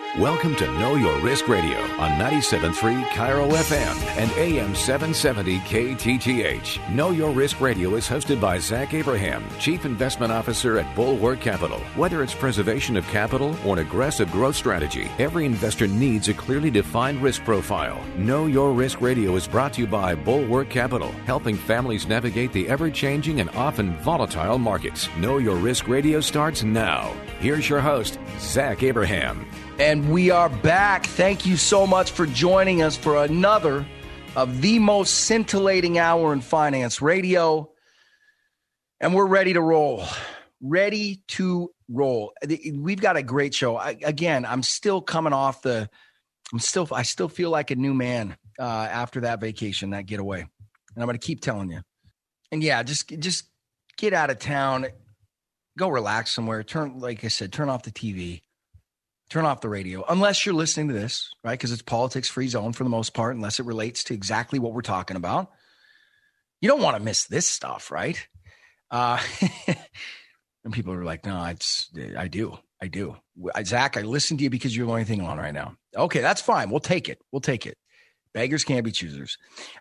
Welcome to Know Your Risk Radio on 97.3 Cairo FM and AM 770 KTTH. Know Your Risk Radio is hosted by Zach Abraham, Chief Investment Officer at Bulwark Capital. Whether it's preservation of capital or an aggressive growth strategy, every investor needs a clearly defined risk profile. Know Your Risk Radio is brought to you by Bulwark Capital, helping families navigate the ever-changing and often volatile markets. Know Your Risk Radio starts now. Here's your host, Zach Abraham. And we are back. Thank you so much for joining us for another of the most scintillating hour in finance radio. And we're ready to roll. Ready to roll. We've got a great show. I'm still coming off I still feel like a new man after that vacation, that getaway. And I'm going to keep telling you. And yeah, just get out of town. Go relax somewhere. Like I said, turn off the TV. Turn off the radio, unless you're listening to this, right? Because it's politics-free zone for the most part, unless it relates to exactly what we're talking about. You don't want to miss this stuff, right? And people are like, no, I do. Zach, I listen to you because you're the only thing on right now. Okay, that's fine. We'll take it. Beggars can't be choosers.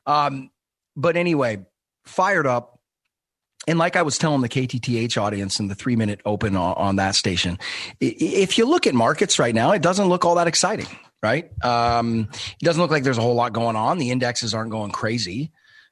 But anyway, fired up. And like I was telling the KTTH audience in the 3-minute open on that station, if you look at markets right now, it doesn't look all that exciting, right? It doesn't look like there's a whole lot going on. The indexes aren't going crazy.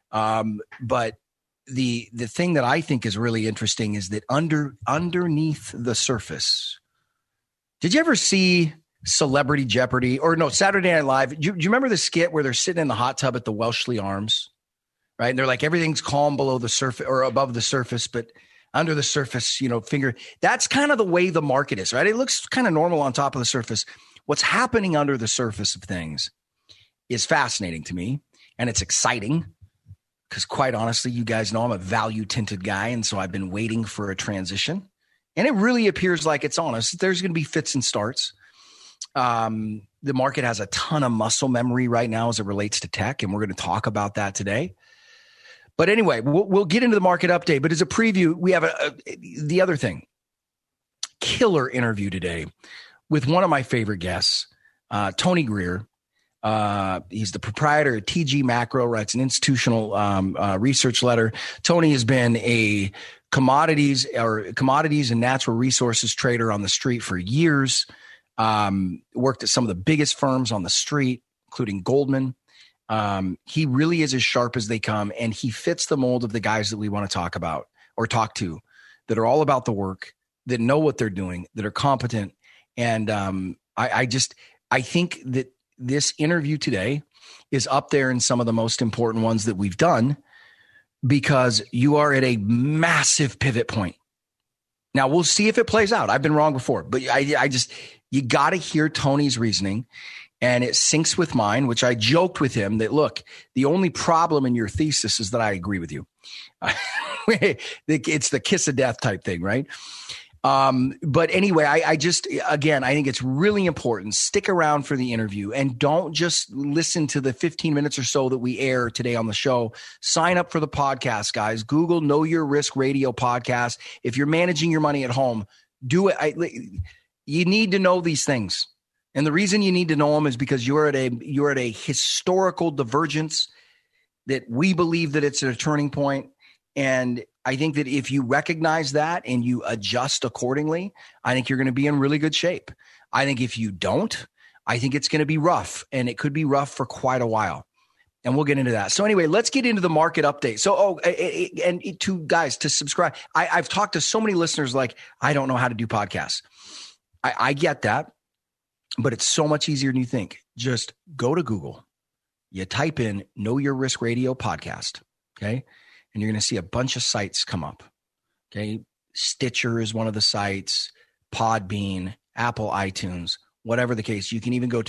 But the thing that I think is really interesting is that underneath the surface, did you ever see Celebrity Jeopardy Saturday Night Live? Do you remember the skit where they're sitting in the hot tub at the Wellesley Arms? Right. And they're like, everything's calm below the surface or above the surface, but under the surface, that's kind of the way the market is, right? It looks kind of normal on top of the surface. What's happening under the surface of things is fascinating to me. And it's exciting because quite honestly, you guys know I'm a value tinted guy. And so I've been waiting for a transition and it really appears like it's on us. There's going to be fits and starts. The market has a ton of muscle memory right now as it relates to tech. And we're going to talk about that today. But anyway, we'll get into the market update. But as a preview, we have the other thing. Killer interview today with one of my favorite guests, Tony Greer. He's the proprietor of TG Macro, writes an institutional research letter. Tony has been a commodities and natural resources trader on the street for years. Worked at some of the biggest firms on the street, including Goldman. He really is as sharp as they come, and he fits the mold of the guys that we want to talk about or talk to that are all about the work, that know what they're doing, that are competent. And I think that this interview today is up there in some of the most important ones that we've done because you are at a massive pivot point. Now we'll see if it plays out. I've been wrong before, but you got to hear Tony's reasoning. And it syncs with mine, which I joked with him that, look, the only problem in your thesis is that I agree with you. It's the kiss of death type thing, right? But anyway, I think it's really important. Stick around for the interview and don't just listen to the 15 minutes or so that we air today on the show. Sign up for the podcast, guys. Google Know Your Risk Radio podcast. If you're managing your money at home, do it. You need to know these things. And the reason you need to know them is because you're at a historical divergence that we believe that it's at a turning point. And I think that if you recognize that and you adjust accordingly, I think you're going to be in really good shape. I think if you don't, I think it's going to be rough, and it could be rough for quite a while. And we'll get into that. So anyway, let's get into the market update. So, and to guys to subscribe, I've talked to so many listeners like, I don't know how to do podcasts. I get that. But it's so much easier than you think. Just go to Google. You type in Know Your Risk Radio podcast, okay? And you're going to see a bunch of sites come up, okay? Stitcher is one of the sites, Podbean, Apple iTunes, whatever the case. You can even go to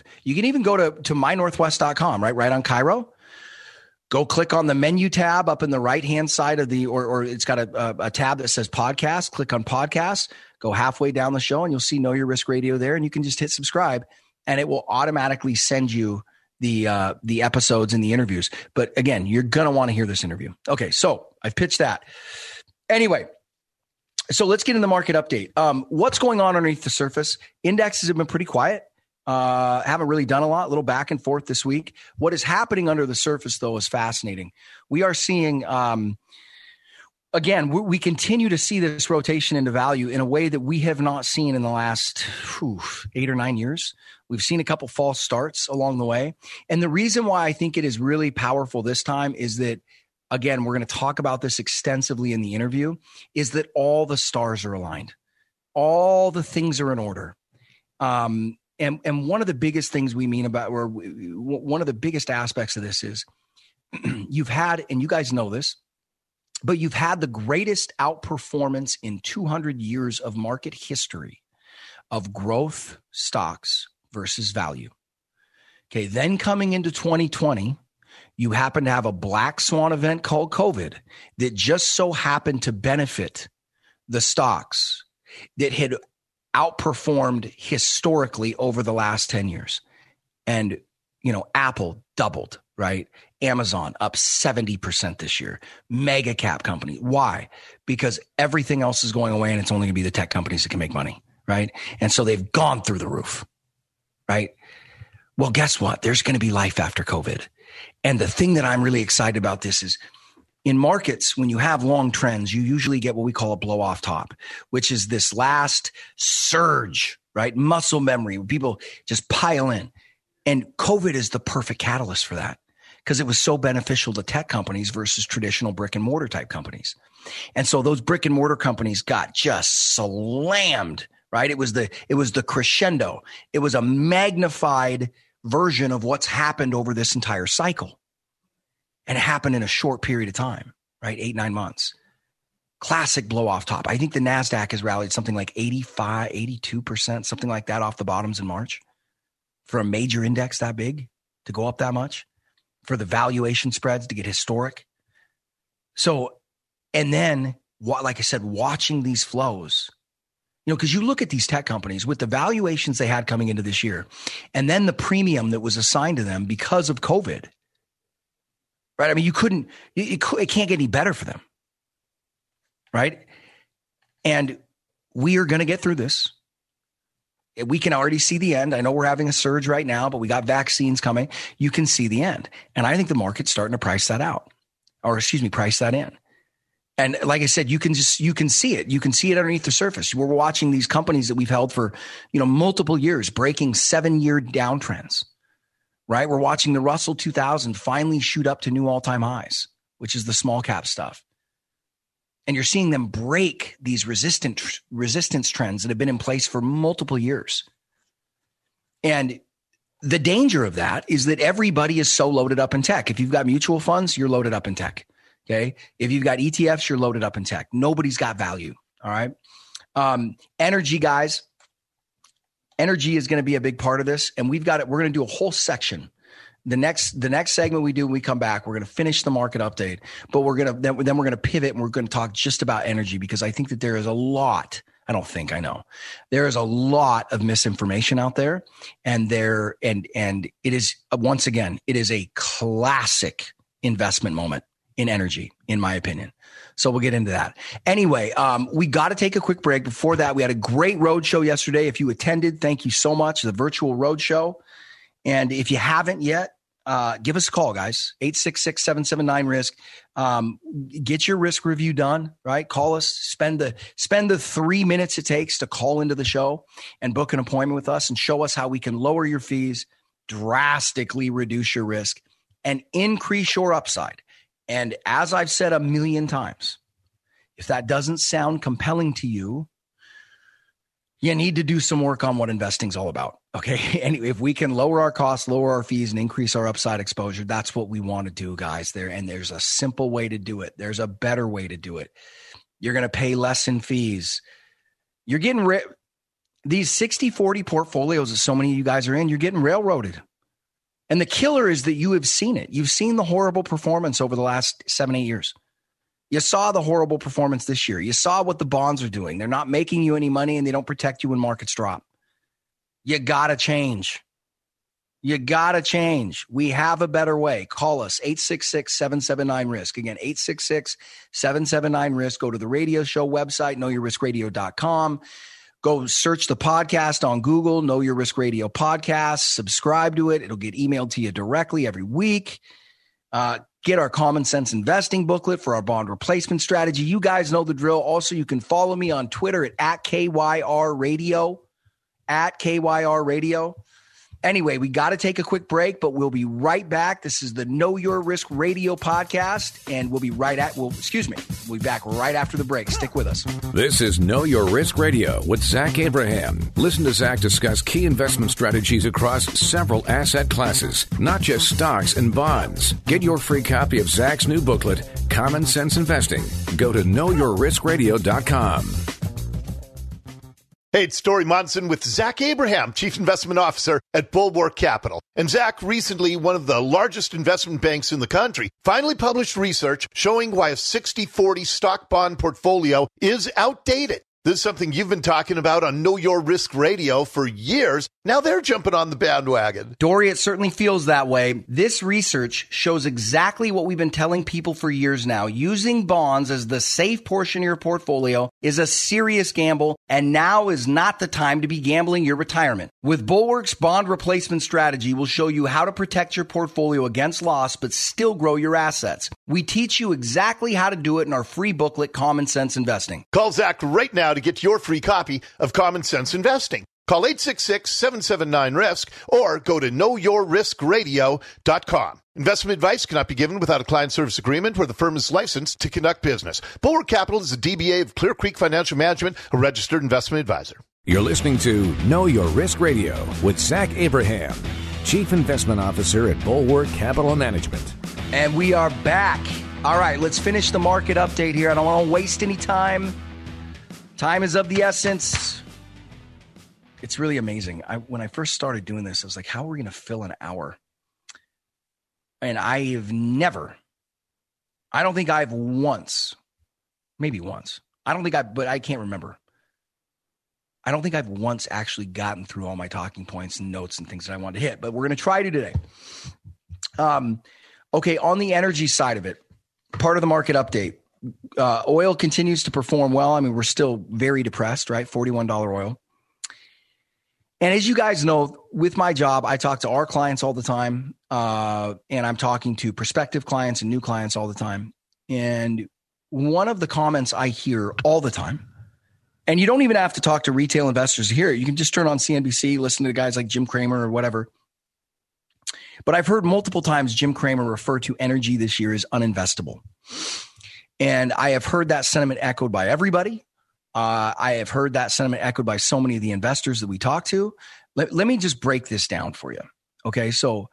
mynorthwest.com, right on Cairo. Go click on the menu tab up in the right-hand side of or it's got a tab that says podcast. Click on podcast. Go halfway down the show and you'll see Know Your Risk Radio there, and you can just hit subscribe and it will automatically send you the episodes and the interviews. But again, you're going to want to hear this interview. Okay, so I've pitched that. Anyway, So let's get in the market update. What's going on underneath the surface? Indexes have been pretty quiet. Haven't really done a lot, little back and forth this week. What is happening under the surface, though, is fascinating. We are seeing, again, we continue to see this rotation into value in a way that we have not seen in the last 8 or 9 years. We've seen a couple false starts along the way. And the reason why I think it is really powerful this time is that, again, we're going to talk about this extensively in the interview, is that all the stars are aligned. All the things are in order. And one of the biggest things we mean about, or one of the biggest aspects of this is you've had, and you guys know this, but you've had the greatest outperformance in 200 years of market history of growth stocks versus value. Okay, then coming into 2020, you happen to have a black swan event called COVID that just so happened to benefit the stocks that had outperformed historically over the last 10 years. And, Apple doubled, right? Amazon up 70% this year. Mega cap company. Why? Because everything else is going away and it's only going to be the tech companies that can make money, right? And so they've gone through the roof, right? Well, guess what? There's going to be life after COVID. And the thing that I'm really excited about this is in markets, when you have long trends, you usually get what we call a blow off top, which is this last surge, right? Muscle memory, where people just pile in. And COVID is the perfect catalyst for that because it was so beneficial to tech companies versus traditional brick and mortar type companies. And so those brick and mortar companies got just slammed, right? It was the crescendo. It was a magnified version of what's happened over this entire cycle. And it happened in a short period of time, right? 8-9 months. Classic blow off top. I think the NASDAQ has rallied something like 85, 82%, something like that off the bottoms in March. For a major index that big to go up that much, for the valuation spreads to get historic. So, and then, like I said, watching these flows, because you look at these tech companies with the valuations they had coming into this year, and then the premium that was assigned to them because of COVID, right? I mean, it can't get any better for them, right? And we are going to get through this. We can already see the end. I know we're having a surge right now, but we got vaccines coming. You can see the end. And I think the market's starting to price that out, price that in. And like I said, you can see it. You can see it underneath the surface. We're watching these companies that we've held for, multiple years, breaking 7-year downtrends, right? We're watching the Russell 2000 finally shoot up to new all-time highs, which is the small cap stuff. And you're seeing them break these resistance trends that have been in place for multiple years. And the danger of that is that everybody is so loaded up in tech. If you've got mutual funds, you're loaded up in tech. Okay. If you've got ETFs, you're loaded up in tech. Nobody's got value. All right. Energy, guys. Energy is going to be a big part of this. And we're going to do a whole section. The next segment we do when we come back, we're going to finish the market update, but we're going to pivot and we're going to talk just about energy because I think that there is a lot. I know there is a lot of misinformation out there, and it is once again, it is a classic investment moment in energy, in my opinion. So we'll get into that. Anyway, we got to take a quick break. Before that, we had a great road show yesterday. If you attended, thank you so much. The virtual road show. And if you haven't yet, give us a call, guys. 866-779-RISK. Get your risk review done, right? Call us. Spend the 3 minutes it takes to call into the show and book an appointment with us and show us how we can lower your fees, drastically reduce your risk, and increase your upside. And as I've said a million times, if that doesn't sound compelling to you, you need to do some work on what investing is all about. Okay. And if we can lower our costs, lower our fees, and increase our upside exposure, that's what we want to do, guys. And there's a simple way to do it. There's a better way to do it. You're going to pay less in fees. You're getting these 60-40 portfolios that so many of you guys are in, you're getting railroaded. And the killer is that you have seen it. You've seen the horrible performance over the last 7-8 years. You saw the horrible performance this year. You saw what the bonds are doing. They're not making you any money and they don't protect you when markets drop. You got to change. You got to change. We have a better way. Call us, 866-779-RISK. Again, 866-779-RISK. Go to the radio show website, knowyourriskradio.com. Go search the podcast on Google, Know Your Risk Radio Podcast. Subscribe to it. It'll get emailed to you directly every week. Get our Common Sense Investing booklet for our bond replacement strategy. You guys know the drill. Also, you can follow me on Twitter at KYR Radio, at KYR Radio. Anyway, we got to take a quick break, but we'll be right back. This is the Know Your Risk Radio podcast, and we'll be back right after the break. Stick with us. This is Know Your Risk Radio with Zach Abraham. Listen to Zach discuss key investment strategies across several asset classes, not just stocks and bonds. Get your free copy of Zach's new booklet, Common Sense Investing. Go to knowyourriskradio.com. Hey, it's Story Monson with Zach Abraham, Chief Investment Officer at Bulwark Capital. And Zach, recently, one of the largest investment banks in the country, finally published research showing why a 60-40 stock bond portfolio is outdated. This is something you've been talking about on Know Your Risk Radio for years. Now they're jumping on the bandwagon. Dory, it certainly feels that way. This research shows exactly what we've been telling people for years now. Using bonds as the safe portion of your portfolio is a serious gamble, and now is not the time to be gambling your retirement. With Bulwark's bond replacement strategy, we'll show you how to protect your portfolio against loss, but still grow your assets. We teach you exactly how to do it in our free booklet, Common Sense Investing. Call Zach right now to get your free copy of Common Sense Investing. Call 866-779-RISK or go to knowyourriskradio.com. Investment advice cannot be given without a client service agreement where the firm is licensed to conduct business. Bulwark Capital is a DBA of Clear Creek Financial Management, a registered investment advisor. You're listening to Know Your Risk Radio with Zach Abraham, Chief Investment Officer at Bulwark Capital Management. And we are back. All right, let's finish the market update here. I don't want to waste any time. Time is of the essence. It's really amazing. When I first started doing this, I was like, how are we going to fill an hour? And I don't think I've once, maybe once. But I can't remember. I don't think I've once actually gotten through all my talking points and notes and things that I wanted to hit, but we're going to try to today. Okay, on the energy side of it, part of the market update, oil continues to perform well. I mean, we're still very depressed, right? $41 oil. And as you guys know, with my job, I talk to our clients all the time, and I'm talking to prospective clients and new clients all the time. And one of the comments I hear all the time, and you don't even have to talk to retail investors to hear it. You can just turn on CNBC, listen to guys like Jim Cramer or whatever. But I've heard multiple times Jim Cramer refer to energy this year as uninvestable. And I have heard that sentiment echoed by everybody. I have heard that sentiment echoed by so many of the investors that we talk to. Let me just break this down for you. Okay, so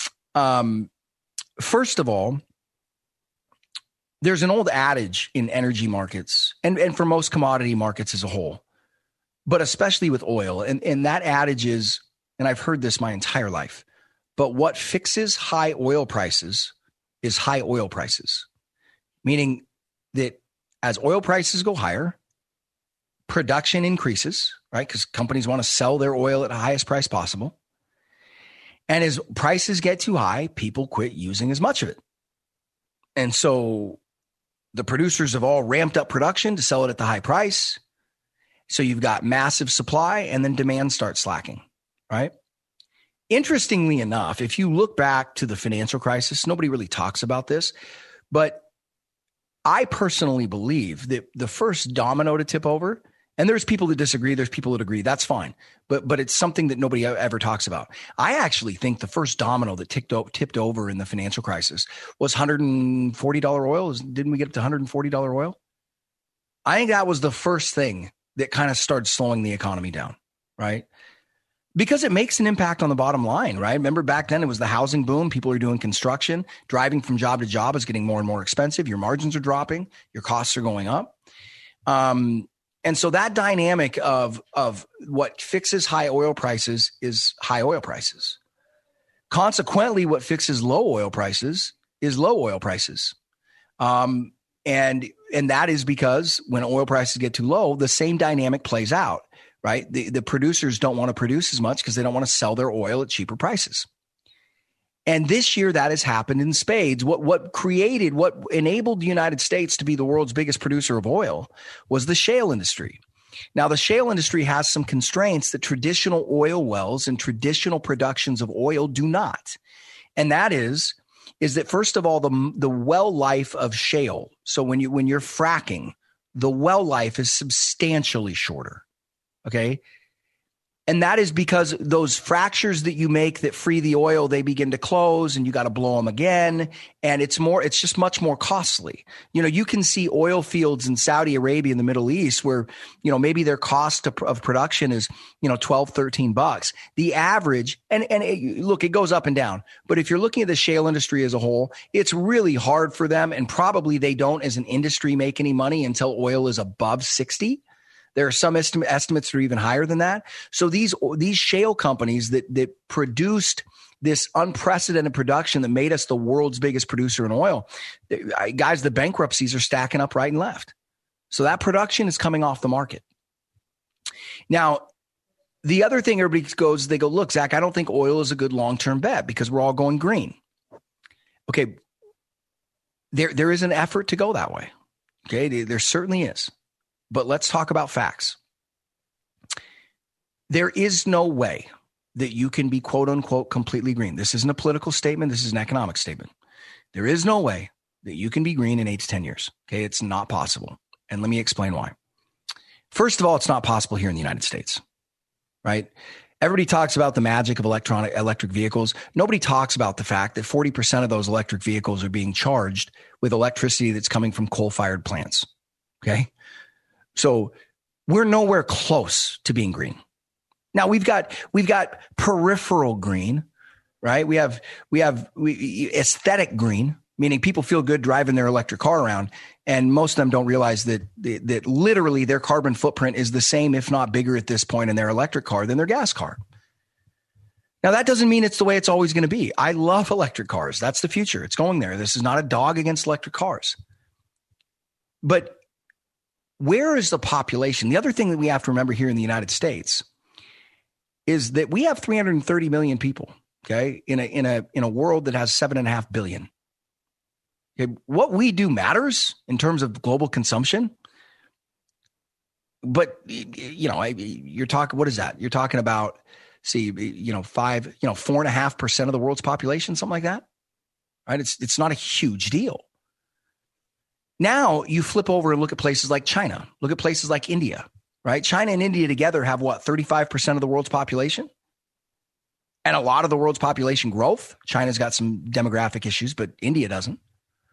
first of all, there's an old adage in energy markets and for most commodity markets as a whole, but especially with oil. And that adage is, and I've heard this my entire life, but what fixes high oil prices is high oil prices, meaning that as oil prices go higher, production increases, right? Because companies want to sell their oil at the highest price possible. And as prices get too high, people quit using as much of it. And so the producers have all ramped up production to sell it at the high price. So you've got massive supply and then demand starts slacking, right? Interestingly enough, if you look back to the financial crisis, nobody really talks about this, but I personally believe that the first domino to tip over, and there's people that disagree, there's people that agree, that's fine, but it's something that nobody ever talks about. I actually think the first domino that tipped over in the financial crisis was $140 oil. Didn't we get up to $140 oil? I think that was the first thing that kind of started slowing the economy down, right? Because it makes an impact on the bottom line, right? Remember back then it was the housing boom. People are doing construction. Driving from job to job is getting more and more expensive. Your margins are dropping. Your costs are going up. And so that dynamic of what fixes high oil prices is high oil prices. Consequently, what fixes low oil prices is low oil prices. And that is because when oil prices get too low, the same dynamic plays out. Right? The producers don't want to produce as much because they don't want to sell their oil at cheaper prices. And this year that has happened in spades. What enabled the United States to be the world's biggest producer of oil was the shale industry. Now, the shale industry has some constraints that traditional oil wells and traditional productions of oil do not. And that is that first of all, the well life of shale. So when you're fracking, the well life is substantially shorter. Okay. And that is because those fractures that you make that free the oil, they begin to close and you got to blow them again. And it's just much more costly. You can see oil fields in Saudi Arabia in the Middle East where, maybe their cost of production is, $12, $13. The average, and look, it goes up and down. But if you're looking at the shale industry as a whole, it's really hard for them. And probably they don't as an industry make any money until oil is above 60. There are some estimates that are even higher than that. So these shale companies that produced this unprecedented production that made us the world's biggest producer in oil, guys, the bankruptcies are stacking up right and left. So that production is coming off the market. Now, the other thing everybody goes, they go, look, Zach, I don't think oil is a good long-term bet because we're all going green. Okay, there is an effort to go that way. Okay, there certainly is. But let's talk about facts. There is no way that you can be quote unquote completely green. This isn't a political statement. This is an economic statement. There is no way that you can be green in 8 to 10 years. Okay. It's not possible. And let me explain why. First of all, it's not possible here in the United States, right? Everybody talks about the magic of electric vehicles. Nobody talks about the fact that 40% of those electric vehicles are being charged with electricity that's coming from coal-fired plants. Okay. So we're nowhere close to being green. Now we've got peripheral green, right? We have aesthetic green, meaning people feel good driving their electric car around, and most of them don't realize that literally their carbon footprint is the same, if not bigger, at this point in their electric car than their gas car. Now that doesn't mean it's the way it's always going to be. I love electric cars. That's the future. It's going there. This is not a dog against electric cars, but where is the population? The other thing that we have to remember here in the United States is that we have 330 million people, okay, in a world that has 7.5 billion. Okay, what we do matters in terms of global consumption. But you're talking, what is that? You're talking about 4.5% of the world's population, something like that. Right? It's not a huge deal. Now you flip over and look at places like China, look at places like India, right? China and India together have 35% of the world's population and a lot of the world's population growth. China's got some demographic issues, but India doesn't.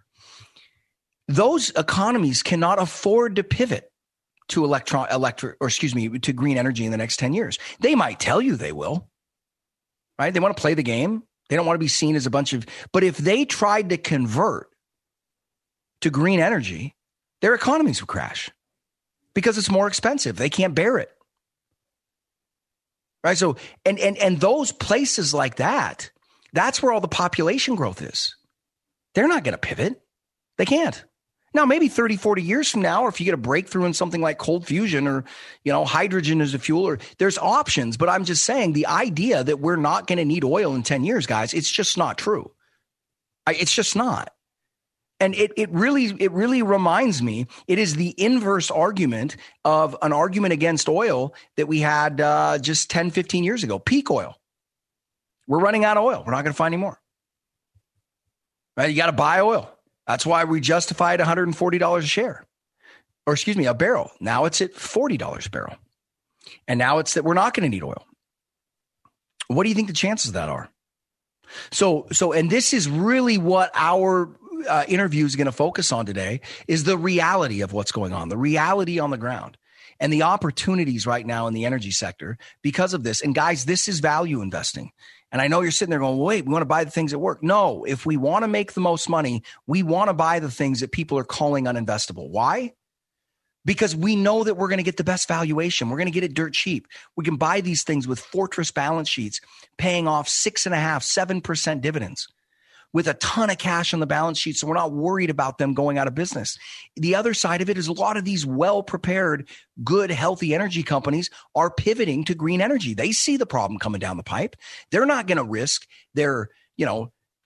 Those economies cannot afford to pivot to to green energy in the next 10 years. They might tell you they will, right? They want to play the game. They don't want to be seen as a bunch of, but if they tried to convert to green energy, their economies would crash because it's more expensive. They can't bear it. Right. So, and those places like that, that's where all the population growth is. They're not going to pivot. They can't. Now, maybe 30, 40 years from now, or if you get a breakthrough in something like cold fusion or, hydrogen as a fuel, or there's options. But I'm just saying the idea that we're not going to need oil in 10 years, guys, it's just not true. It's just not. And it really reminds me, it is the inverse argument of an argument against oil that we had just 10, 15 years ago. Peak oil. We're running out of oil. We're not going to find any more. Right? You got to buy oil. That's why we justified $140 a share. Or excuse me, a barrel. Now it's at $40 a barrel. And now it's that we're not going to need oil. What do you think the chances of that are? So, and this is really what our interview is going to focus on today, is the reality of what's going on, the reality on the ground, and the opportunities right now in the energy sector because of this. And guys, this is value investing. And I know you're sitting there going, wait, we want to buy the things that work. No, if we want to make the most money, we want to buy the things that people are calling uninvestable. Why? Because we know that we're going to get the best valuation. We're going to get it dirt cheap. We can buy these things with fortress balance sheets, paying off 6.5%, 7% dividends with a ton of cash on the balance sheet. So we're not worried about them going out of business. The other side of it is a lot of these well-prepared, good, healthy energy companies are pivoting to green energy. They see the problem coming down the pipe. They're not going to risk their,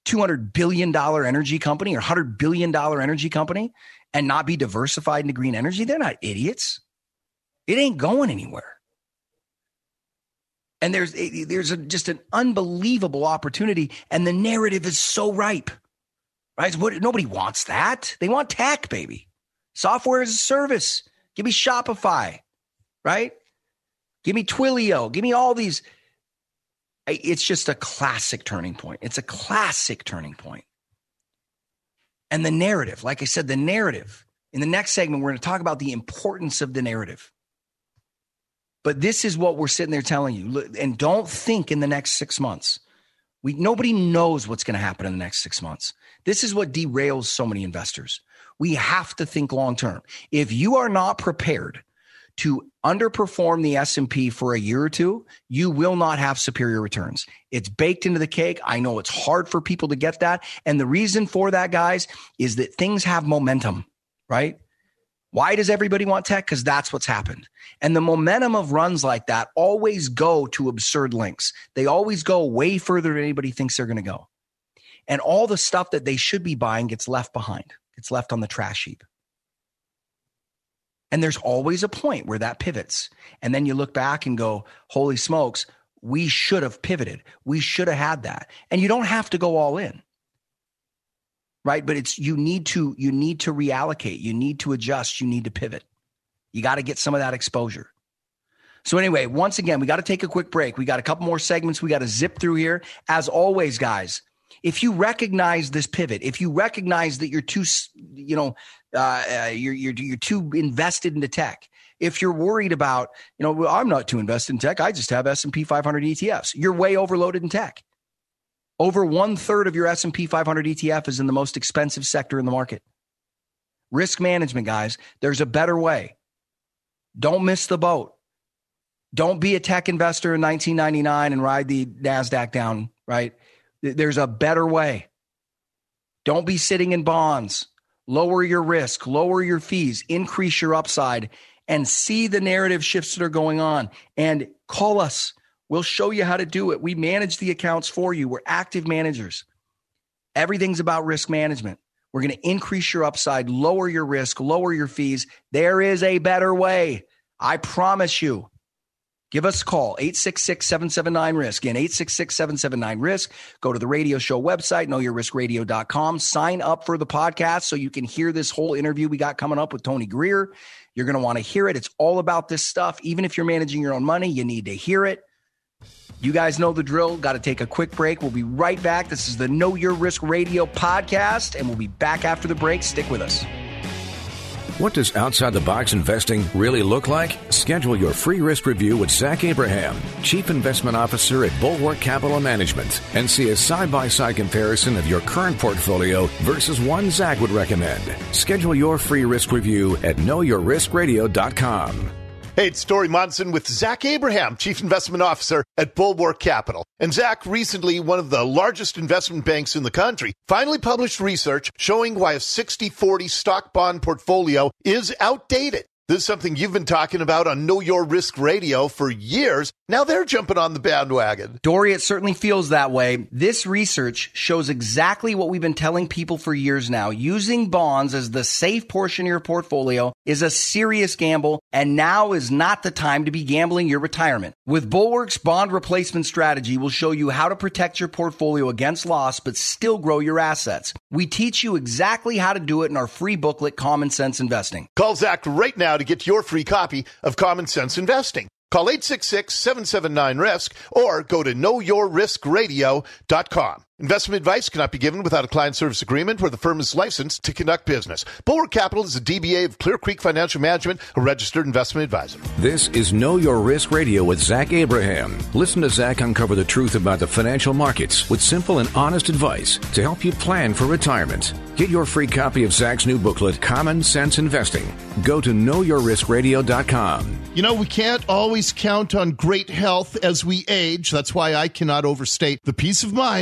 $200 billion energy company or $100 billion energy company and not be diversified into green energy? They're not idiots. It ain't going anywhere. And there's just an unbelievable opportunity, and the narrative is so ripe, right? Nobody wants that. They want tech, baby. Software as a service. Give me Shopify, right? Give me Twilio. Give me all these. It's just a classic turning point. It's a classic turning point. And the narrative, like I said, the narrative. In the next segment, we're going to talk about the importance of the narrative. But this is what we're sitting there telling you. And don't think in the next 6 months. Nobody knows what's going to happen in the next 6 months. This is what derails so many investors. We have to think long term. If you are not prepared to underperform the S&P for a year or two, you will not have superior returns. It's baked into the cake. I know it's hard for people to get that. And the reason for that, guys, is that things have momentum, right? Why does everybody want tech? Because that's what's happened. And the momentum of runs like that always go to absurd lengths. They always go way further than anybody thinks they're going to go. And all the stuff that they should be buying gets left behind. It's left on the trash heap. And there's always a point where that pivots. And then you look back and go, holy smokes, we should have pivoted. We should have had that. And you don't have to go all in. Right? But you need to reallocate. You need to adjust. You need to pivot. You got to get some of that exposure. So anyway, once again, we got to take a quick break. We got a couple more segments we got to zip through here. As always, guys, if you recognize this pivot, if you recognize that you're too, you're too invested into tech, if you're worried about, well, I'm not too invested in tech, I just have S&P 500 ETFs, you're way overloaded in tech. Over 1/3 of your S&P 500 ETF is in the most expensive sector in the market. Risk management, guys. There's a better way. Don't miss the boat. Don't be a tech investor in 1999 and ride the NASDAQ down, right? There's a better way. Don't be sitting in bonds. Lower your risk, lower your fees, increase your upside, and see the narrative shifts that are going on. And call us. We'll show you how to do it. We manage the accounts for you. We're active managers. Everything's about risk management. We're going to increase your upside, lower your risk, lower your fees. There is a better way. I promise you. Give us a call, 866-779-RISK. Again, 866-779-RISK. Go to the radio show website, knowyourriskradio.com. Sign up for the podcast so you can hear this whole interview we got coming up with Tony Greer. You're going to want to hear it. It's all about this stuff. Even if you're managing your own money, you need to hear it. You guys know the drill. Got to take a quick break. We'll be right back. This is the Know Your Risk Radio podcast, and we'll be back after the break. Stick with us. What does outside-the-box investing really look like? Schedule your free risk review with Zach Abraham, Chief Investment Officer at Bulwark Capital Management, and see a side-by-side comparison of your current portfolio versus one Zach would recommend. Schedule your free risk review at knowyourriskradio.com. Hey, it's Dory Monson with Zach Abraham, Chief Investment Officer at Bulwark Capital. And Zach, recently, one of the largest investment banks in the country, finally published research showing why a 60-40 stock bond portfolio is outdated. This is something you've been talking about on Know Your Risk Radio for years. Now they're jumping on the bandwagon. Dory, it certainly feels that way. This research shows exactly what we've been telling people for years now. Using bonds as the safe portion of your portfolio is a serious gamble, and now is not the time to be gambling your retirement. With Bulwark's bond replacement strategy, we'll show you how to protect your portfolio against loss, but still grow your assets. We teach you exactly how to do it in our free booklet, Common Sense Investing. Call Zach right now to get your free copy of Common Sense Investing. Call 866-779-RISK or go to knowyourriskradio.com. Investment advice cannot be given without a client service agreement where the firm is licensed to conduct business. Bulwark Capital is a DBA of Clear Creek Financial Management, a registered investment advisor. This is Know Your Risk Radio with Zach Abraham. Listen to Zach uncover the truth about the financial markets with simple and honest advice to help you plan for retirement. Get your free copy of Zach's new booklet, Common Sense Investing. Go to knowyourriskradio.com. You know, we can't always count on great health as we age. That's why I cannot overstate the peace of mind I feel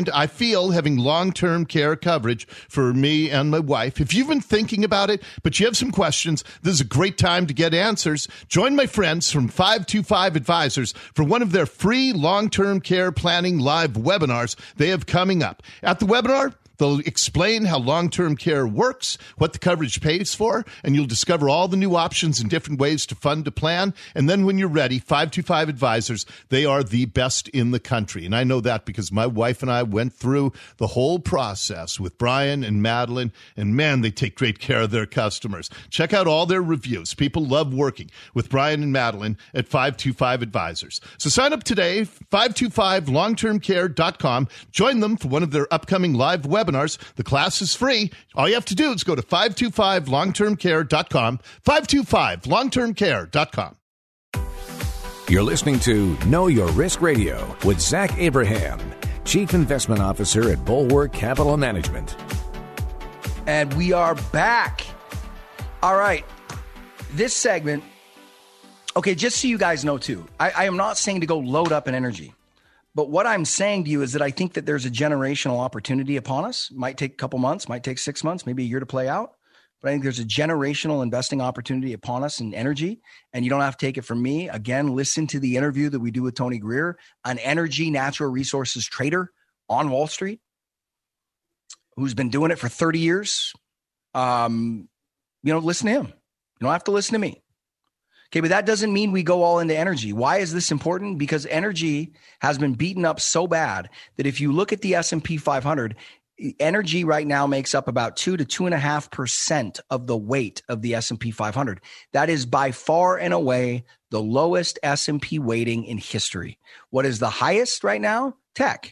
deal having long-term care coverage for me and my wife. If you've been thinking about it, but you have some questions, this is a great time to get answers. Join my friends from 525 Advisors for one of their free long-term care planning live webinars they have coming up. At the webinar, they'll explain how long-term care works, what the coverage pays for, and you'll discover all the new options and different ways to fund a plan. And then when you're ready, 525 Advisors, they are the best in the country. And I know that because my wife and I went through the whole process with Brian and Madeline, and man, they take great care of their customers. Check out all their reviews. People love working with Brian and Madeline at 525 Advisors. So sign up today, 525longtermcare.com. Join them for one of their upcoming live webinars. The class is free. All you have to do is go to 525longtermcare.com, 525longtermcare.com. You're listening to Know Your Risk Radio with Zach Abraham, Chief Investment Officer at Bulwark Capital Management. And we are back. All right. This segment, okay, just so you guys know too, I am not saying to go load up in energy. But what I'm saying to you is that I think that there's a generational opportunity upon us. Might take a couple months, might take 6 months, maybe a year to play out. But I think there's a generational investing opportunity upon us in energy. And you don't have to take it from me. Again, listen to the interview that we do with Tony Greer, an energy natural resources trader on Wall who's been doing it for 30 years. Listen to him. You don't have to listen to me. Okay, but that doesn't mean we go all into energy. Why is this important? Because energy has been beaten up so bad that if you look at the S&P 500, energy right now makes up about 2 to 2.5% of the weight of the S&P 500. That is by far and away the lowest S&P weighting in history. What is the highest right now? Tech.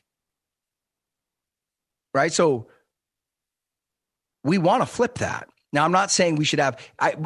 Right? So we want to flip that. Now, I'm not saying we should have,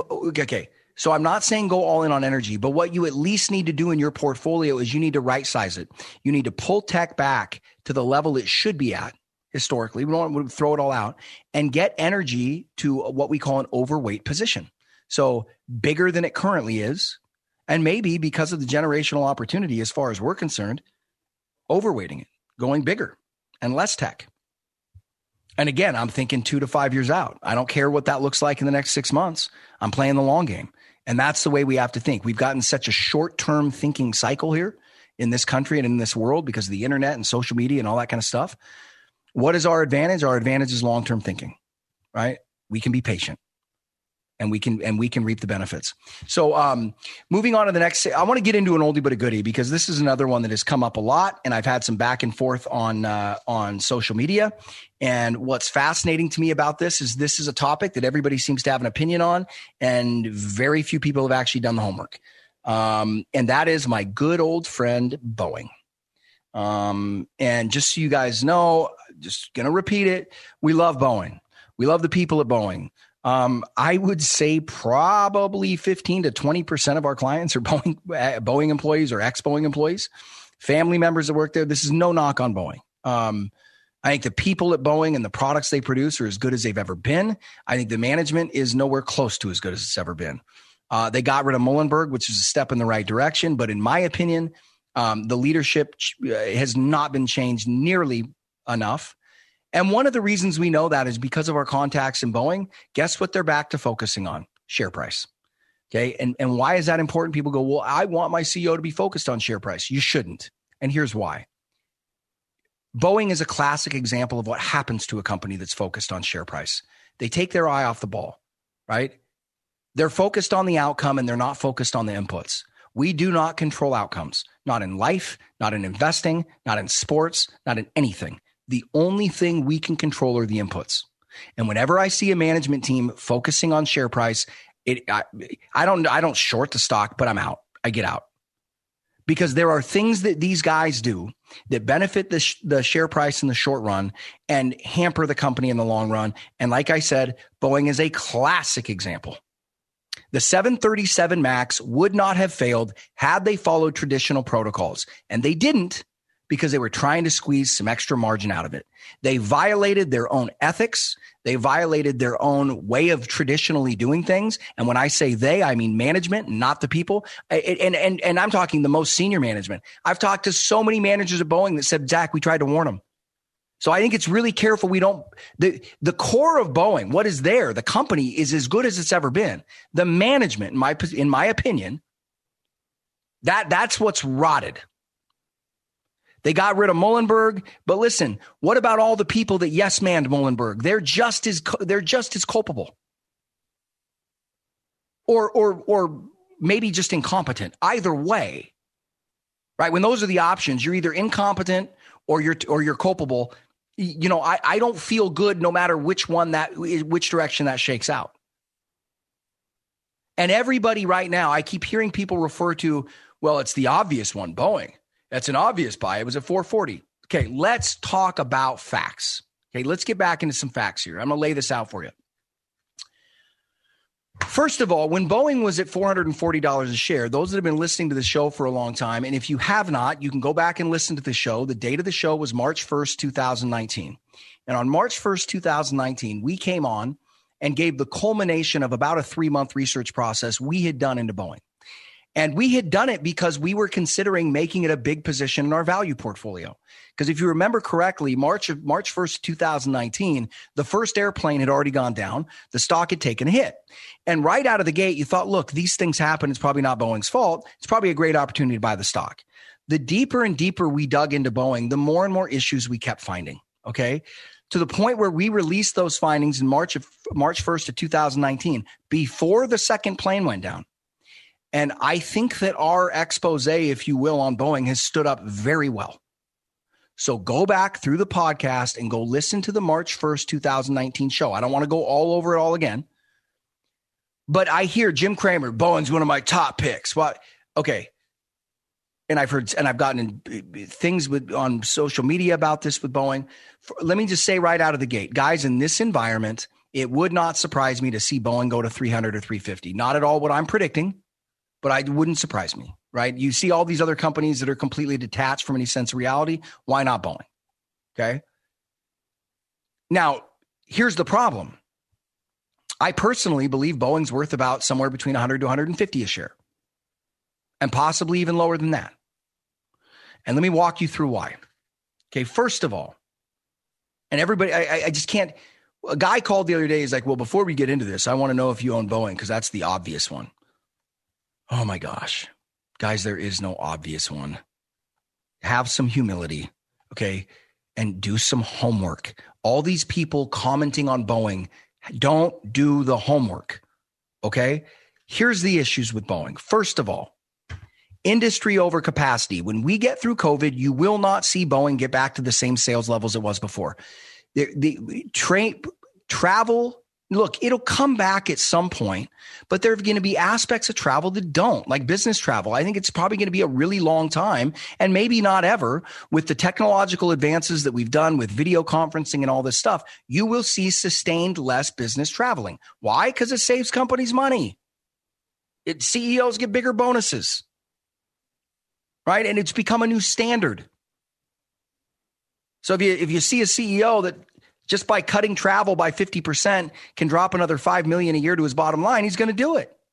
so I'm not saying go all in on energy, but what you at least need to do in your portfolio is you need to right size it. You need to pull tech back to the level it should be at historically. We don't want to throw it all out and get energy to what we call an overweight position. So bigger than it currently is. And maybe because of the generational opportunity, as far as we're concerned, overweighting it, going bigger and less tech. And again, I'm thinking 2 to 5 years out. I don't care what that looks like in the next 6 months. I'm playing the long game. And that's the way we have to think. We've gotten such a short-term thinking cycle here in this country and in this world because of the internet and social media and all that kind of stuff. What is our advantage? Our advantage is long-term thinking, right? We can be patient and we can reap the benefits. So moving on to the next, I want to get into an oldie but a goodie because this is another one that has come up a lot and I've had some back and forth on social media. And what's fascinating to me about this is a topic that everybody seems to have an opinion on and very few people have actually done the homework. And that is my good old friend, Boeing. And just so you guys know, just going to repeat it. We love Boeing. We love the people at Boeing. I would say probably 15 to 20% of our clients are Boeing employees or ex-Boeing employees, family members that work there. This is no knock on Boeing. I think the people at Boeing and the products they produce are as good as they've ever been. I think the management is nowhere close to as good as it's ever been. They got rid of Muhlenberg, which is a step in the right direction. But in my opinion, the leadership has not been changed nearly enough. And one of the reasons we know that is because of our contacts in Boeing. Guess what they're back to focusing on? Share price. Okay. And why is that important? People go, well, I want my CEO to be focused on share price. You shouldn't. And here's why. Boeing is a classic example of what happens to a company that's focused on share price. They take their eye off the ball, right? They're focused on the outcome and they're not focused on the inputs. We do not control outcomes, not in life, not in investing, not in sports, not in anything. The only thing we can control are the inputs. And whenever I see a management team focusing on share price, I don't short the stock, but I'm out. I get out. Because there are things that these guys do that benefit the share price in the short run and hamper the company in the long run. And like I said, Boeing is a classic example. The 737 MAX would not have failed had they followed traditional protocols. And they didn't because they were trying to squeeze some extra margin out of it. They violated their own ethics. They violated their own way of traditionally doing things. And when I say they, I mean management, not the people. And I'm talking the most senior management. I've talked to so many managers at Boeing that said, Zach, we tried to warn them. So I think it's really careful. The core of Boeing, what is there? The company is as good as it's ever been. The management, in my opinion, that's what's rotted. They got rid of Muhlenberg, but listen, what about all the people that yes-manned Muhlenberg? They're just as culpable. Or maybe just incompetent. Either way, right? When those are the options, you're either incompetent or you're culpable. You know, I don't feel good no matter which direction that shakes out. And everybody right now, I keep hearing people refer to, well, it's the obvious one, Boeing. That's an obvious buy. It was at 440. Okay, let's talk about facts. Okay, let's get back into some facts here. I'm going to lay this out for you. First of all, when Boeing was at $440 a share, those that have been listening to the show for a long time, and if you have not, you can go back and listen to the show. The date of the show was March 1st, 2019. And on March 1st, 2019, we came on and gave the culmination of about a 3-month research process we had done into Boeing. And we had done it because we were considering making it a big position in our value portfolio. Because if you remember correctly, March 1st, 2019, the first airplane had already gone down. The stock had taken a hit. And right out of the gate, you thought, look, these things happen. It's probably not Boeing's fault. It's probably a great opportunity to buy the stock. The deeper and deeper we dug into Boeing, the more and more issues we kept finding, okay? To the point where we released those findings in March 1st of 2019, before the second plane went down. And I think that our expose, if you will, on Boeing has stood up very well. So go back through the podcast and go listen to the March 1st, 2019 show. I don't want to go all over it all again. But I hear Jim Cramer, Boeing's one of my top picks. Well, okay. And I've gotten in things on social media about this with Boeing. Let me just say right out of the gate, guys, in this environment, it would not surprise me to see Boeing go to 300 or 350. Not at all what I'm predicting. But it wouldn't surprise me, right? You see all these other companies that are completely detached from any sense of reality. Why not Boeing? Okay. Now, here's the problem. I personally believe Boeing's worth about somewhere between 100 to 150 a share, and possibly even lower than that. And let me walk you through why. Okay. First of all, and everybody, I just can't. A guy called the other day. He's like, well, before we get into this, I want to know if you own Boeing because that's the obvious one. Oh my gosh, guys, there is no obvious one. Have some humility, okay, and do some homework. All these people commenting on Boeing don't do the homework, okay? Here's the issues with Boeing. First of all, industry overcapacity. When we get through COVID, you will not see Boeing get back to the same sales levels it was before. The travel. Look, it'll come back at some point, but there are going to be aspects of travel that don't, like business travel. I think it's probably going to be a really long time, and maybe not ever, with the technological advances that we've done with video conferencing and all this stuff. You will see sustained less business traveling. Why? Because it saves companies money. CEOs get bigger bonuses, right? And it's become a new standard. So if you see a CEO that just by cutting travel by 50% can drop another $5 million a year to his bottom line, he's going to do it.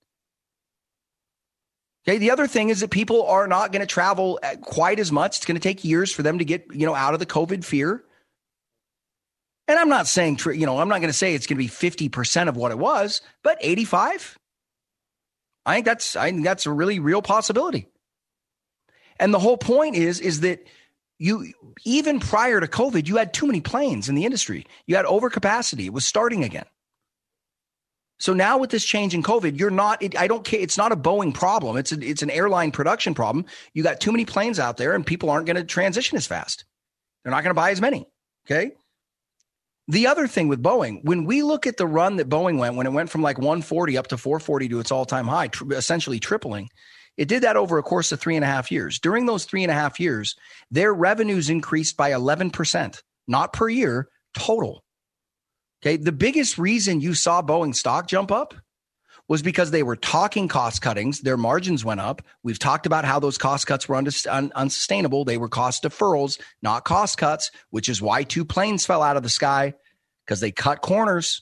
Okay. The other thing is that people are not going to travel quite as much. It's going to take years for them to get, out of the COVID fear. And I'm not saying, I'm not going to say it's going to be 50% of what it was, but 85. I think that's a really real possibility. And the whole point is that you, even prior to COVID, you had too many planes in the industry. You had overcapacity. It was starting again. So now with this change in COVID, I don't care. It's not a Boeing problem. It's an airline production problem. You got too many planes out there and people aren't going to transition as fast. They're not going to buy as many. Okay. The other thing with Boeing, when we look at the run that Boeing went, when it went from like 140 up to 440 to its all-time high, essentially tripling, it did that over a course of 3.5 years. During those 3.5 years, their revenues increased by 11%, not per year, total. Okay. The biggest reason you saw Boeing stock jump up was because they were talking cost cuttings. Their margins went up. We've talked about how those cost cuts were unsustainable. They were cost deferrals, not cost cuts, which is why 2 planes fell out of the sky, because they cut corners.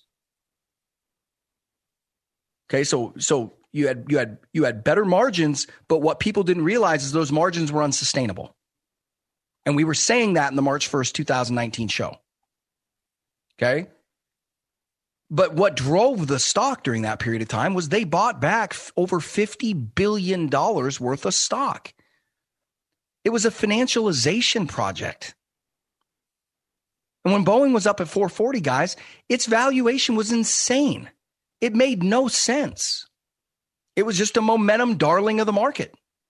Okay. So you had better margins, but what people didn't realize is those margins were unsustainable. And we were saying that in the March 1st, 2019 show. Okay. But what drove the stock during that period of time was they bought back over $50 billion worth of stock. It was a financialization project. And when Boeing was up at 440, guys, its valuation was insane. It made no sense. It was just a momentum darling of the market.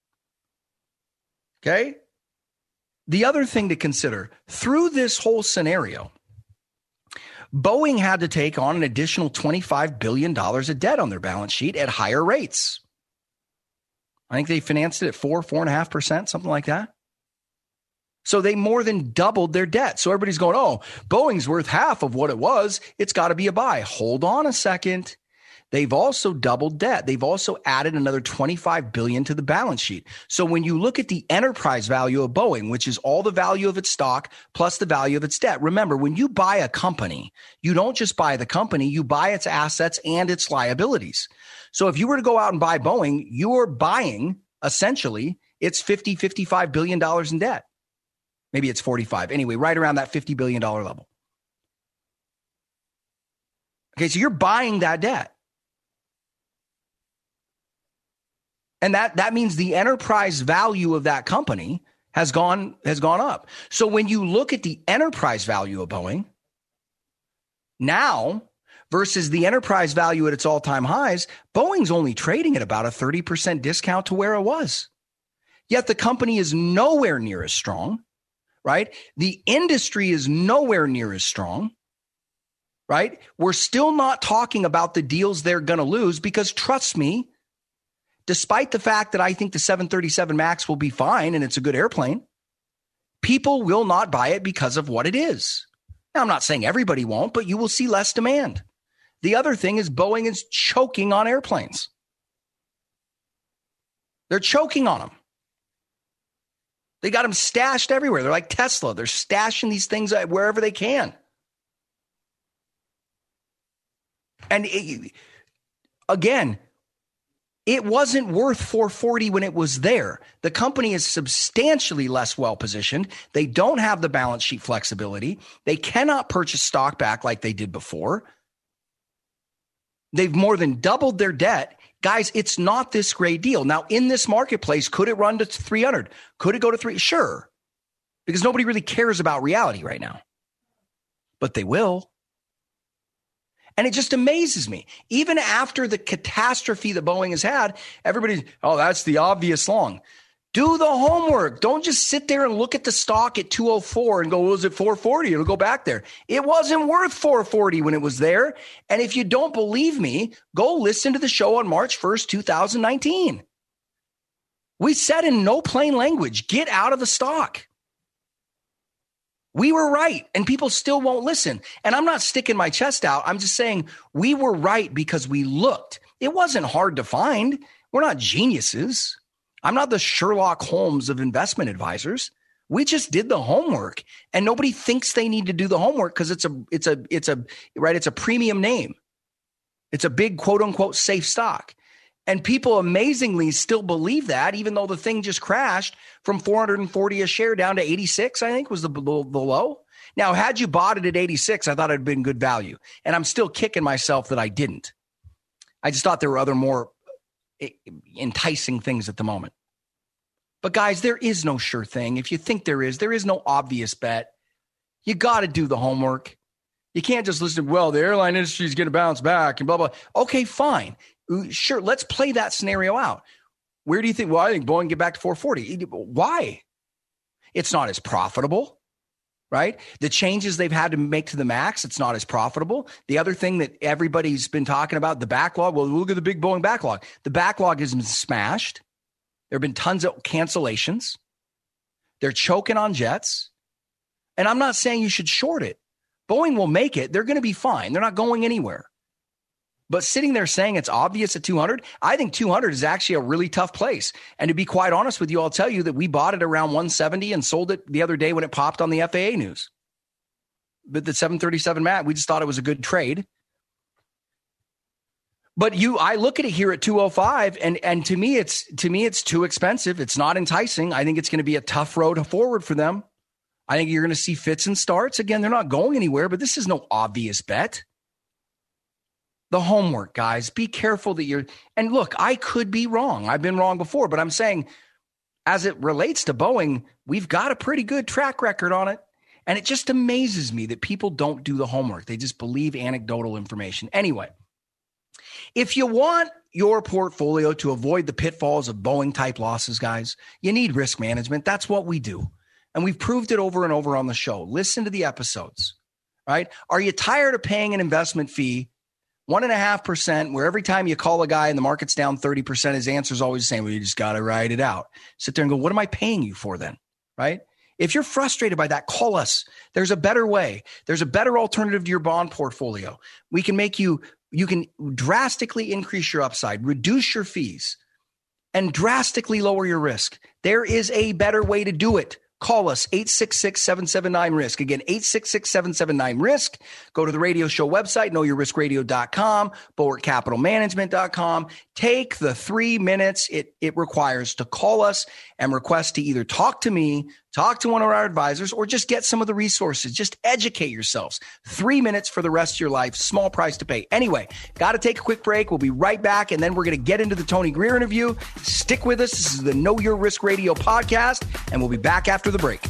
Okay? The other thing to consider, through this whole scenario, Boeing had to take on an additional $25 billion of debt on their balance sheet at higher rates. I think they financed it at 4.5%, something like that. So they more than doubled their debt. So everybody's going, oh, Boeing's worth half of what it was. It's got to be a buy. Hold on a second. They've also doubled debt. They've also added another $25 billion to the balance sheet. So when you look at the enterprise value of Boeing, which is all the value of its stock plus the value of its debt, remember, when you buy a company, you don't just buy the company, you buy its assets and its liabilities. So if you were to go out and buy Boeing, you're buying essentially its $55 billion in debt. Maybe it's 45. Anyway, right around that $50 billion level. Okay, so you're buying that debt. And that means the enterprise value of that company has gone up. So when you look at the enterprise value of Boeing now versus the enterprise value at its all-time highs, Boeing's only trading at about a 30% discount to where it was. Yet the company is nowhere near as strong, right? The industry is nowhere near as strong, right? We're still not talking about the deals they're going to lose because, trust me, despite the fact that I think the 737 MAX will be fine and it's a good airplane, people will not buy it because of what it is. Now, I'm not saying everybody won't, but you will see less demand. The other thing is Boeing is choking on airplanes. They're choking on them. They got them stashed everywhere. They're like Tesla. They're stashing these things wherever they can. And again, it wasn't worth 440 when it was there. The company is substantially less well-positioned. They don't have the balance sheet flexibility. They cannot purchase stock back like they did before. They've more than doubled their debt. Guys, it's not this great deal. Now, in this marketplace, could it run to 300? Could it go to 3? Sure, because nobody really cares about reality right now. But they will. And it just amazes me. Even after the catastrophe that Boeing has had, everybody's, oh, that's the obvious long. Do the homework. Don't just sit there and look at the stock at 204 and go, well, was it 440? It'll go back there. It wasn't worth 440 when it was there. And if you don't believe me, go listen to the show on March 1st, 2019. We said in no plain language, get out of the stock. We were right, and people still won't listen. And I'm not sticking my chest out. I'm just saying we were right because we looked. It wasn't hard to find. We're not geniuses. I'm not the Sherlock Holmes of investment advisors. We just did the homework, and nobody thinks they need to do the homework because it's a premium name. It's a big quote unquote safe stock. And people amazingly still believe that, even though the thing just crashed from 440 a share down to 86, I think was the low. Now, had you bought it at 86, I thought it'd been good value. And I'm still kicking myself that I didn't. I just thought there were other more enticing things at the moment. But guys, there is no sure thing. If you think there is no obvious bet. You got to do the homework. You can't just listen, well, the airline industry is going to bounce back and blah, blah. Okay, fine. Sure, let's play that scenario out. Where do you think? Well, I think Boeing can get back to 440. Why? It's not as profitable, right? The changes they've had to make to the MAX, it's not as profitable. The other thing that everybody's been talking about, the backlog, well, look at the big Boeing backlog. The backlog has been smashed. There have been tons of cancellations. They're choking on jets. And I'm not saying you should short it. Boeing will make it. They're going to be fine. They're not going anywhere. But sitting there saying it's obvious at 200, I think 200 is actually a really tough place. And to be quite honest with you, I'll tell you that we bought it around 170 and sold it the other day when it popped on the FAA news. But the 737 MAX, we just thought it was a good trade. But I look at it here at 205, and to me it's too expensive. It's not enticing. I think it's going to be a tough road forward for them. I think you're going to see fits and starts. Again, they're not going anywhere, but this is no obvious bet. The homework, guys. Be careful that you're – and look, I could be wrong. I've been wrong before, but I'm saying as it relates to Boeing, we've got a pretty good track record on it. And it just amazes me that people don't do the homework. They just believe anecdotal information. Anyway, if you want your portfolio to avoid the pitfalls of Boeing-type losses, guys, you need risk management. That's what we do. And we've proved it over and over on the show. Listen to the episodes, right? Are you tired of paying an investment fee, 1.5%, where every time you call a guy and the market's down 30%, his answer is always the same, well, you just got to ride it out. Sit there and go, what am I paying you for then, right? If you're frustrated by that, call us. There's a better way. There's a better alternative to your bond portfolio. We can make you can drastically increase your upside, reduce your fees, and drastically lower your risk. There is a better way to do it. Call us, 866-779-RISK. Again, 866-779-RISK. Go to the radio show website, knowyourriskradio.com, bulwarkcapitalmanagement.com. Take the 3 minutes it requires to call us and request to either talk to me, talk to one of our advisors, or just get some of the resources. Just educate yourselves. 3 minutes for the rest of your life. Small price to pay. Anyway, got to take a quick break. We'll be right back, and then we're going to get into the Tony Greer interview. Stick with us. This is the Know Your Risk Radio podcast, and we'll be back after the break.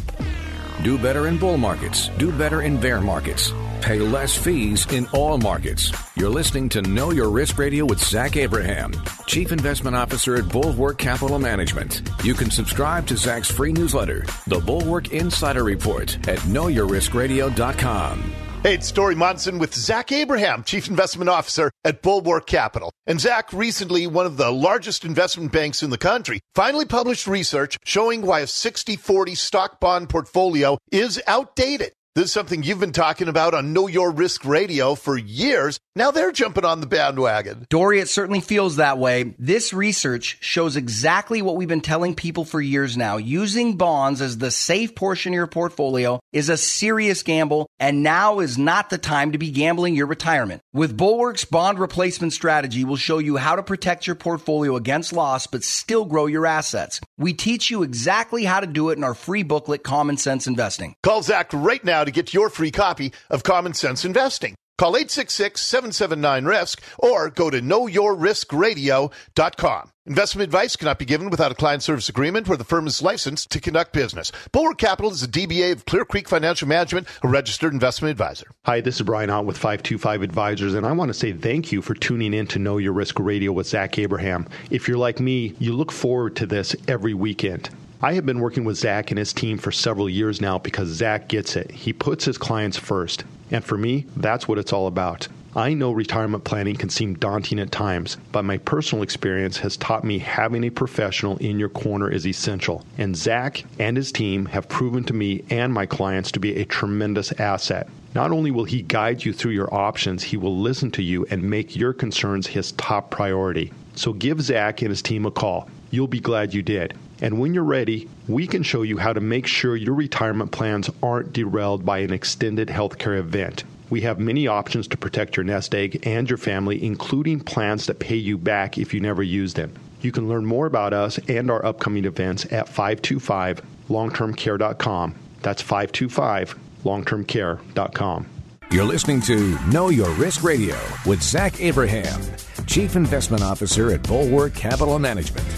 Do better in bull markets. Do better in bear markets. Pay less fees in all markets. You're listening to Know Your Risk Radio with Zach Abraham, Chief Investment Officer at Bulwark Capital Management. You can subscribe to Zach's free newsletter, The Bulwark Insider Report, at knowyourriskradio.com. Hey, it's Dory Monson with Zach Abraham, Chief Investment Officer at Bulwark Capital. And Zach, recently, one of the largest investment banks in the country, finally published research showing why a 60-40 stock bond portfolio is outdated. This is something you've been talking about on Know Your Risk Radio for years. Now they're jumping on the bandwagon. Dory, it certainly feels that way. This research shows exactly what we've been telling people for years now. Using bonds as the safe portion of your portfolio is a serious gamble, and now is not the time to be gambling your retirement. With Bulwark's bond replacement strategy, we'll show you how to protect your portfolio against loss, but still grow your assets. We teach you exactly how to do it in our free booklet, Common Sense Investing. Call Zach right now to get your free copy of Common Sense Investing. Call 866-779-RISK or go to knowyourriskradio.com. Investment advice cannot be given without a client service agreement where the firm is licensed to conduct business. Bulwark Capital is a DBA of Clear Creek Financial Management, a registered investment advisor. Hi, this is Brian Ott with 525 Advisors, and I want to say thank you for tuning in to Know Your Risk Radio with Zach Abraham. If you're like me, you look forward to this every weekend. I have been working with Zach and his team for several years now because Zach gets it. He puts his clients first. And for me, that's what it's all about. I know retirement planning can seem daunting at times, but my personal experience has taught me having a professional in your corner is essential. And Zach and his team have proven to me and my clients to be a tremendous asset. Not only will he guide you through your options, he will listen to you and make your concerns his top priority. So give Zach and his team a call. You'll be glad you did. And when you're ready, we can show you how to make sure your retirement plans aren't derailed by an extended healthcare event. We have many options to protect your nest egg and your family, including plans that pay you back if you never use them. You can learn more about us and our upcoming events at 525longtermcare.com. That's 525longtermcare.com. You're listening to Know Your Risk Radio with Zach Abraham, Chief Investment Officer at Bulwark Capital Management.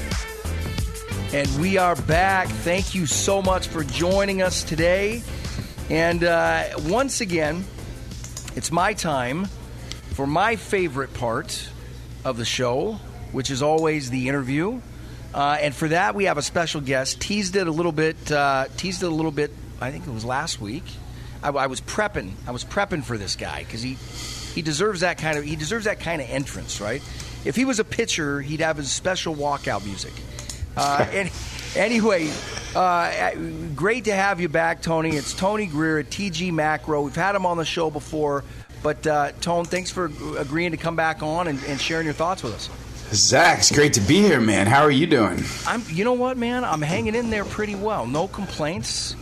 And we are back. Thank you so much for joining us today. And once again, it's my time for my favorite part of the show, which is always the interview. And for that, we have a special guest. Teased it a little bit. I think it was last week. I was prepping for this guy because he deserves that kind of entrance, right? If he was a pitcher, he'd have his special walkout music. Anyway, great to have you back, Tony. It's Tony Greer at TG Macro. We've had him on the show before, but Tone, thanks for agreeing to come back on and sharing your thoughts with us. Zach, it's great to be here, man. How are you doing? You know what, man? I'm hanging in there pretty well. No complaints.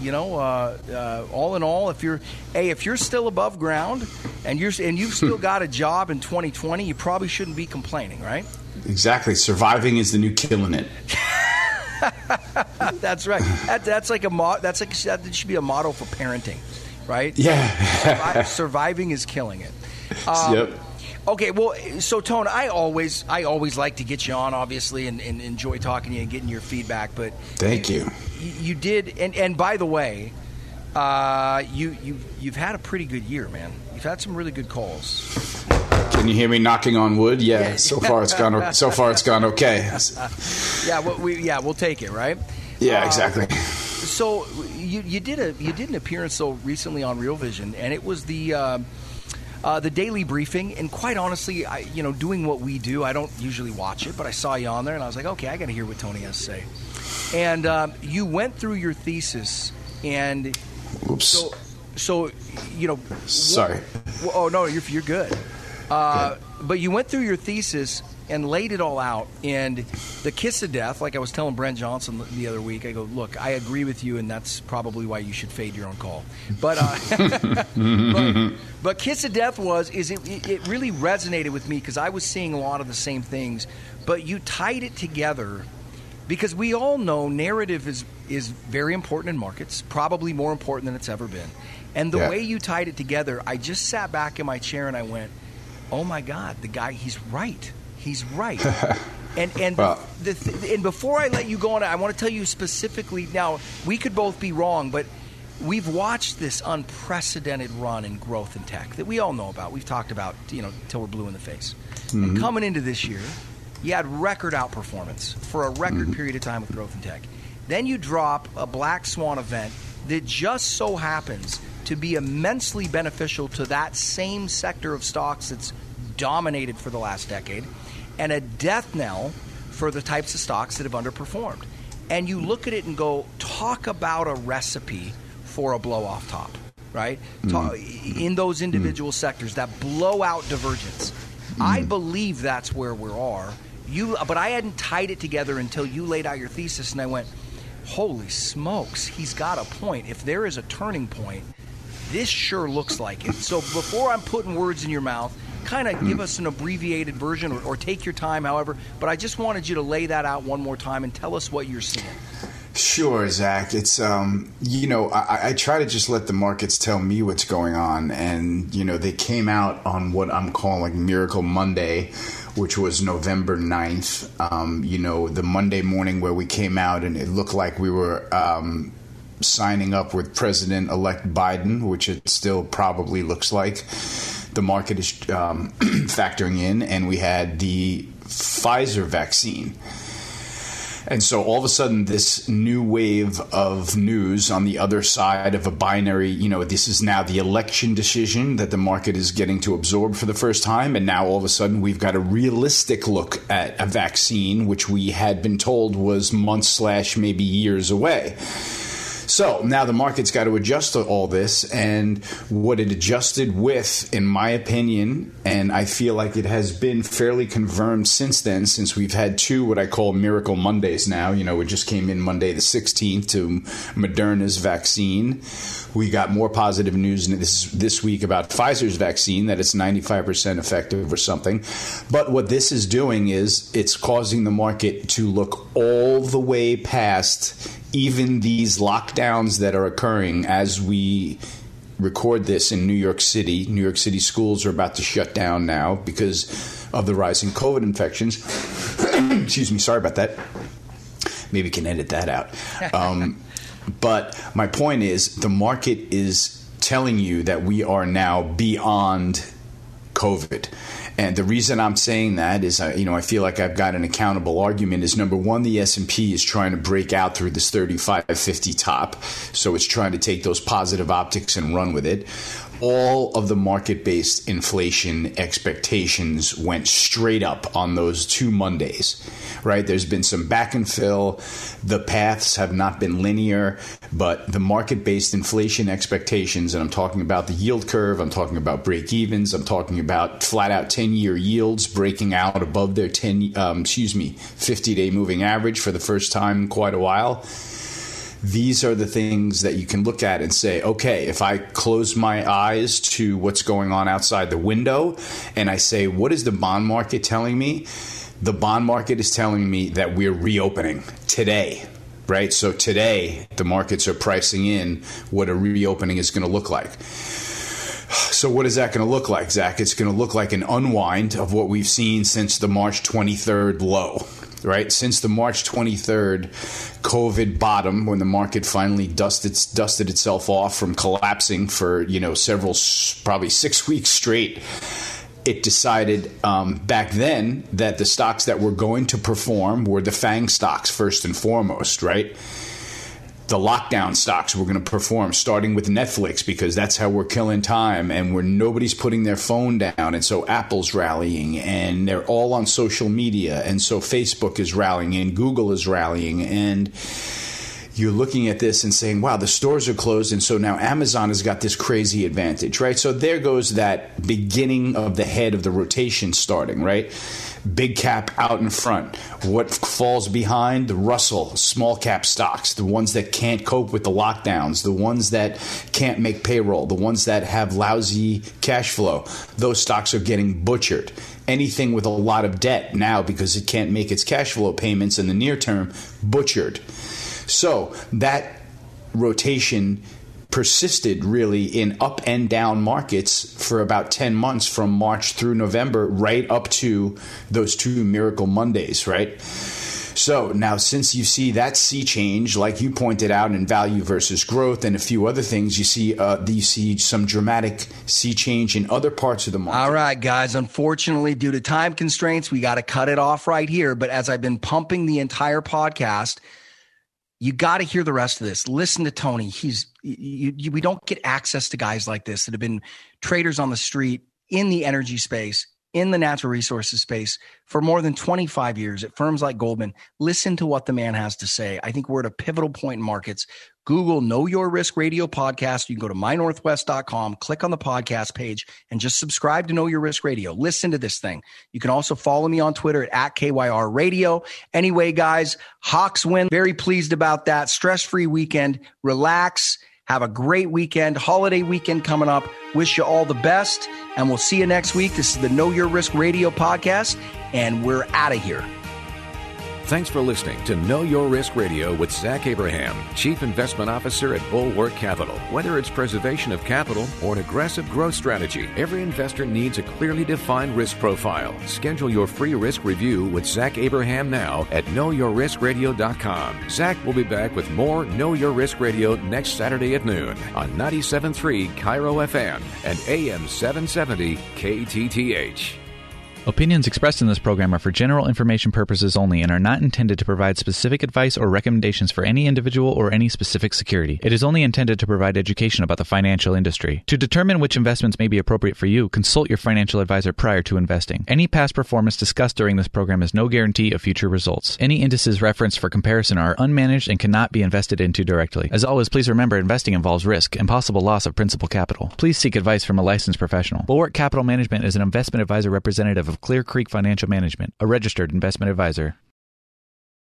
All in all, if you're still above ground and you've still got a job in 2020, you probably shouldn't be complaining, right? Exactly. Surviving is the new killing it. That's right. That should be a motto for parenting, right? Yeah. Surviving is killing it. Yep. Okay, well, so Tone, I always like to get you on, obviously, and enjoy talking to you and getting your feedback. But thank you. You did, and by the way, you've had a pretty good year, man. You've had some really good calls. Can you hear me knocking on wood? Yeah. So far it's gone okay. We'll take it, right? Yeah, exactly. So you did an appearance so recently on Real Vision, and it was the daily briefing. And quite honestly, doing what we do, I don't usually watch it, but I saw you on there, and I was like, okay, I got to hear what Tony has to say. And you went through your thesis, and oops. So sorry. Oh no, you're good. But you went through your thesis and laid it all out, and the kiss of death, like I was telling Brent Johnson the other week, I go, look, I agree with you, and that's probably why you should fade your own call. But but kiss of death it really resonated with me because I was seeing a lot of the same things, but you tied it together because we all know narrative is very important in markets, probably more important than it's ever been. And the way you tied it together, I just sat back in my chair and I went, oh my God, the guy, he's right. He's right. And before I let you go on, I want to tell you specifically, now, we could both be wrong, but we've watched this unprecedented run in growth in tech that we all know about. We've talked about, till we're blue in the face. Mm-hmm. And coming into this year, you had record outperformance for a record period of time with growth in tech. Then you drop a black swan event that just so happens to be immensely beneficial to that same sector of stocks that's dominated for the last decade, and a death knell for the types of stocks that have underperformed. And you look at it and go, talk about a recipe for a blow-off top, right? In those individual sectors, that blowout divergence. I believe that's where we are. But I hadn't tied it together until you laid out your thesis, and I went, holy smokes, he's got a point. If there is a turning point, this sure looks like it. So before I'm putting words in your mouth, kind of give us an abbreviated version or take your time, however. But I just wanted you to lay that out one more time and tell us what you're seeing. Sure, Zach. It's, I try to just let the markets tell me what's going on. And, they came out on what I'm calling Miracle Monday, which was November 9th. The Monday morning where we came out and it looked like we were signing up with President-elect Biden, which it still probably looks like. The market is factoring in, and we had the Pfizer vaccine. And so all of a sudden, this new wave of news on the other side of a binary, this is now the election decision that the market is getting to absorb for the first time. And now all of a sudden, we've got a realistic look at a vaccine, which we had been told was months / maybe years away. So now the market's got to adjust to all this, and what it adjusted with, in my opinion, and I feel like it has been fairly confirmed since then, since we've had two what I call Miracle Mondays now. It just came in Monday the 16th to Moderna's vaccine. We got more positive news this week about Pfizer's vaccine, that it's 95% effective or something. But what this is doing is it's causing the market to look all the way past even these lockdowns that are occurring as we record this in New York City. New York City schools are about to shut down now because of the rising COVID infections. Excuse me, sorry about that. Maybe we can edit that out. But my point is, the market is telling you that we are now beyond COVID. And the reason I'm saying that is, I feel like I've got an accountable argument is, number one, the S&P is trying to break out through this 3550 top. So it's trying to take those positive optics and run with it. All of the market-based inflation expectations went straight up on those 2 Mondays, right? There's been some back and fill. The paths have not been linear, but the market-based inflation expectations, and I'm talking about the yield curve, I'm talking about break-evens, I'm talking about flat-out 10-year yields breaking out above their 50-day moving average for the first time in quite a while. These are the things that you can look at and say, okay, if I close my eyes to what's going on outside the window and I say, what is the bond market telling me? The bond market is telling me that we're reopening today. right? So today, the markets are pricing in what a reopening is going to look like. So what is that going to look like, Zach? It's going to look like an unwind of what we've seen since the March 23rd low, right? Since the March 23rd COVID bottom, when the market finally dusted itself off from collapsing for, several, probably 6 weeks straight, it decided back then that the stocks that were going to perform were the FANG stocks first and foremost, right? The lockdown stocks were going to perform, starting with Netflix, because that's how we're killing time and where nobody's putting their phone down. And so Apple's rallying and they're all on social media. And so Facebook is rallying and Google is rallying. And you're looking at this and saying, wow, the stores are closed. And so now Amazon has got this crazy advantage, right? So there goes that beginning of the head of the rotation starting, right? Big cap out in front. What falls behind? The Russell, small cap stocks, the ones that can't cope with the lockdowns, the ones that can't make payroll, the ones that have lousy cash flow. Those stocks are getting butchered. Anything with a lot of debt now, because it can't make its cash flow payments in the near term, butchered. So that rotation persisted really in up and down markets for about 10 months from March through November, right up to those two Miracle Mondays, right? So now since you see that sea change, like you pointed out, in value versus growth and a few other things, you see some dramatic sea change in other parts of the market. All right, guys, unfortunately, due to time constraints, we got to cut it off right here. But as I've been pumping the entire podcast, you got to hear the rest of this. Listen to Tony. We don't get access to guys like this that have been traders on the street in the energy space, in the natural resources space for more than 25 years at firms like Goldman. Listen to what the man has to say. I think we're at a pivotal point in markets. Google Know Your Risk Radio podcast. You can go to mynorthwest.com, click on the podcast page, and just subscribe to Know Your Risk Radio. Listen to this thing. You can also follow me on Twitter at KYR Radio. Anyway, guys, Hawks win. Very pleased about that. Stress-free weekend. Relax. Have a great weekend. Holiday weekend coming up. Wish you all the best, and we'll see you next week. This is the Know Your Risk Radio podcast, and we're out of here. Thanks for listening to Know Your Risk Radio with Zach Abraham, Chief Investment Officer at Bulwark Capital. Whether it's preservation of capital or an aggressive growth strategy, every investor needs a clearly defined risk profile. Schedule your free risk review with Zach Abraham now at knowyourriskradio.com. Zach will be back with more Know Your Risk Radio next Saturday at noon on 97.3 Cairo FM and AM 770 KTTH. Opinions expressed in this program are for general information purposes only and are not intended to provide specific advice or recommendations for any individual or any specific security. It is only intended to provide education about the financial industry. To determine which investments may be appropriate for you, consult your financial advisor prior to investing. Any past performance discussed during this program is no guarantee of future results. Any indices referenced for comparison are unmanaged and cannot be invested into directly. As always, please remember investing involves risk and possible loss of principal capital. Please seek advice from a licensed professional. Bulwark Capital Management is an investment advisor representative of Clear Creek Financial Management, a registered investment advisor.